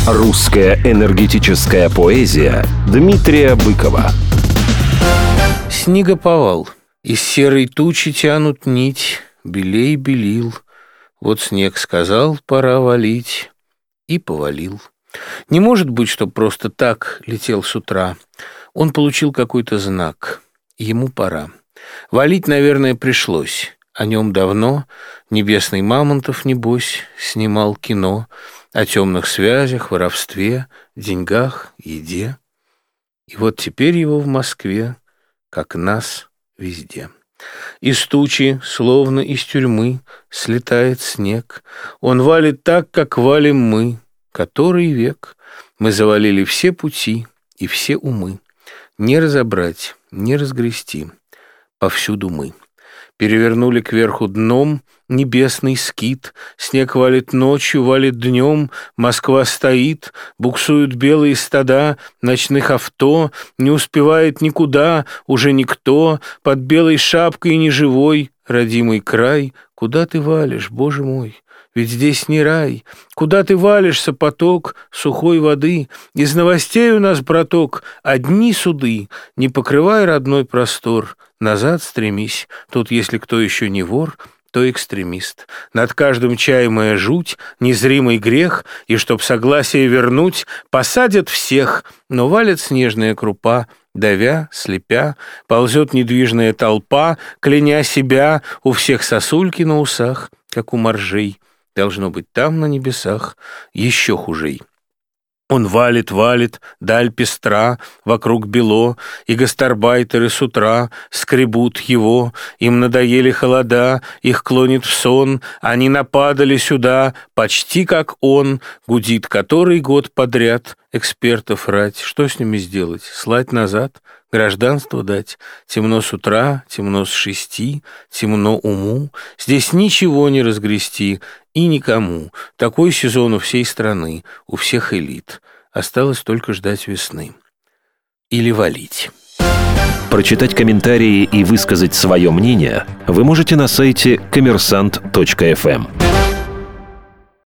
Русская энергетическая поэзия Дмитрия Быкова. Снегоповал. Из серой тучи тянут нить, белей белил. Вот снег сказал, пора валить, и повалил. Не может быть, чтоб просто так летел с утра. Он получил какой-то знак. Ему пора. Валить, наверное, пришлось. О нем давно небесный Мамонтов, небось, снимал кино о темных связях, воровстве, деньгах, еде. И вот теперь его в Москве, как нас везде. Из тучи, словно из тюрьмы, слетает снег. Он валит так, как валим мы. Который век? Мы завалили все пути и все умы. Не разобрать, не разгрести. Повсюду мы. Перевернули кверху дном небесный скит. Снег валит ночью, валит днем. Москва стоит, буксуют белые стада ночных авто. Не успевает никуда уже никто. Под белой шапкой неживой родимый край. Куда ты валишь, Боже мой? Ведь здесь не рай. Куда ты валишься, поток сухой воды? Из новостей у нас, браток, одни суды. Не покрывай родной простор, назад стремись. Тут, если кто еще не вор, то экстремист. Над каждым чаемая жуть, незримый грех, и чтоб согласие вернуть, посадят всех. Но валит снежная крупа, давя, слепя, ползет недвижная толпа, кляня себя, у всех сосульки на усах, как у моржей. Должно быть, там, на небесах, еще хужей. Он валит, валит, даль пестра, вокруг бело, и гастарбайтеры с утра скребут его. Им надоели холода, их клонит в сон. Они нападали сюда, почти как он. Гудит который год подряд экспертов рать. Что с ними сделать? Слать назад? Гражданство дать? Темно с утра, темно с 6, темно уму. Здесь ничего не разгрести и никому. Такой сезон у всей страны, у всех элит. Осталось только ждать весны. Или валить. Прочитать комментарии и высказать свое мнение вы можете на сайте коммерсант.фм.